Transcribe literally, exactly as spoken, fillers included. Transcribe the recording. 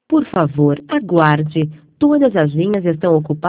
Por favor, aguarde. Todas as linhas estão ocupadas.